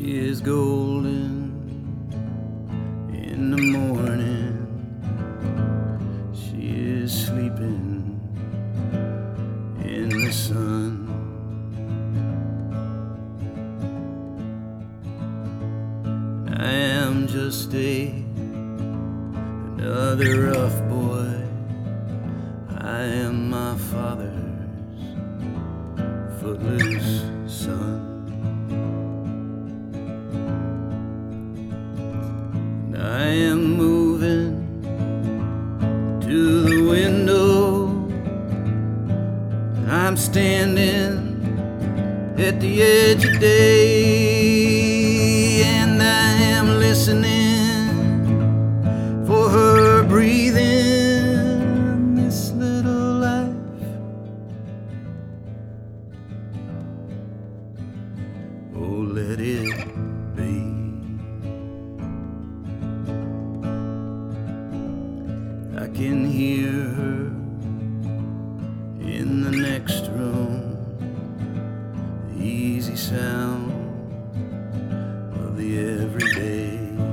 is golden in the morning. She is sleeping in the sun. I am just another rough boy. I am my father's footloose son. I am moving to the window. I'm standing at the edge of day, and I am listening for her breathing this little life. Oh, let it be. I can hear her in the next room, the easy sound of the everyday.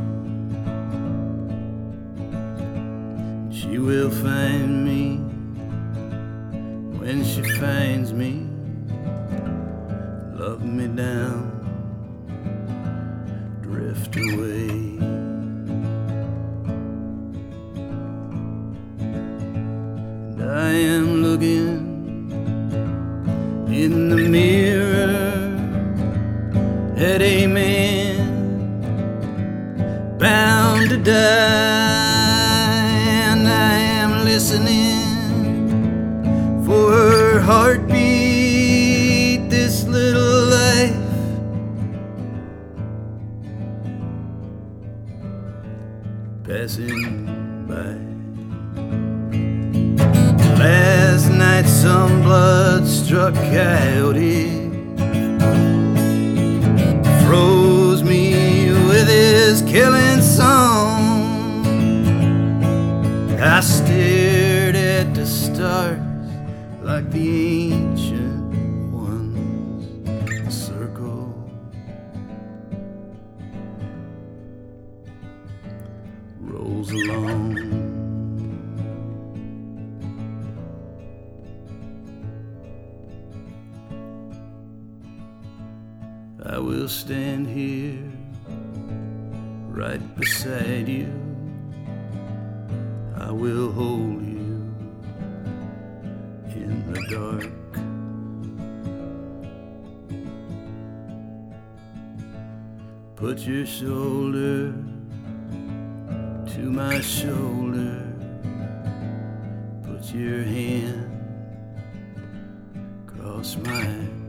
She will find me when she finds me, love me down, drift away. I am looking in the mirror at a man bound to die, and I am listening for her heartbeat this little life. Passing by. Last night some blood-struck coyote froze me with his killing song. I stared at the stars like the ancient ones, a circle rolls along. I will stand here right beside you. I will hold you in the dark. Put your shoulder to my shoulder. Put your hand across mine.